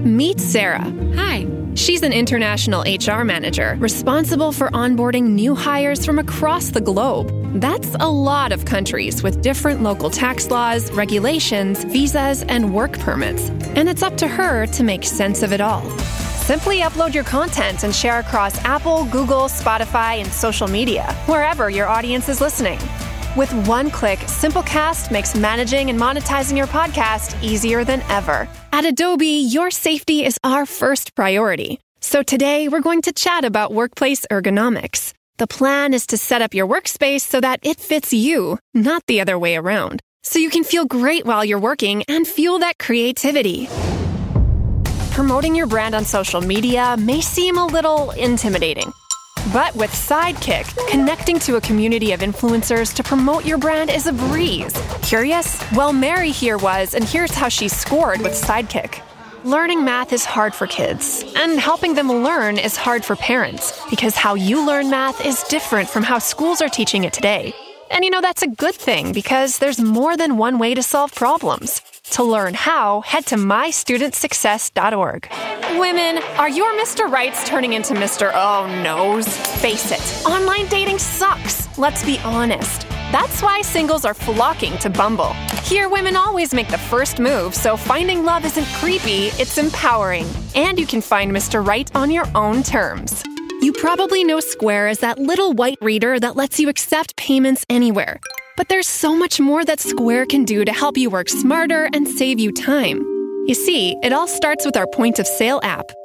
Meet Sarah. Hi. She's an international HR manager responsible for onboarding new hires from across the globe. That's a lot of countries with different local tax laws, regulations, visas, and work permits. And it's up to her to make sense of it all. Simply upload your content and share across Apple, Google, Spotify, and social media, wherever your audience is listening. With one click, Simplecast makes managing and monetizing your podcast easier than ever. At Adobe, your safety is our first priority. So today, we're going to chat about workplace ergonomics. The plan is to set up your workspace so that it fits you, not the other way around. So you can feel great while you're working and fuel that creativity. Promoting your brand on social media may seem a little intimidating. But with Sidekick, connecting to a community of influencers to promote your brand is a breeze. Curious? Well, Mary here was, and here's how she scored with Sidekick. Learning math is hard for kids, and helping them learn is hard for parents, because how you learn math is different from how schools are teaching it today. And that's a good thing, because there's more than one way to solve problems. To learn how, head to mystudentsuccess.org. Women, are your Mr. Rights turning into Mr. Oh-No's? Face it, online dating sucks. Let's be honest. That's why singles are flocking to Bumble. Here, women always make the first move, so finding love isn't creepy, it's empowering. And you can find Mr. Right on your own terms. You probably know Square as that little white reader that lets you accept payments anywhere. But there's so much more that Square can do to help you work smarter and save you time. You see, it all starts with our point of sale app.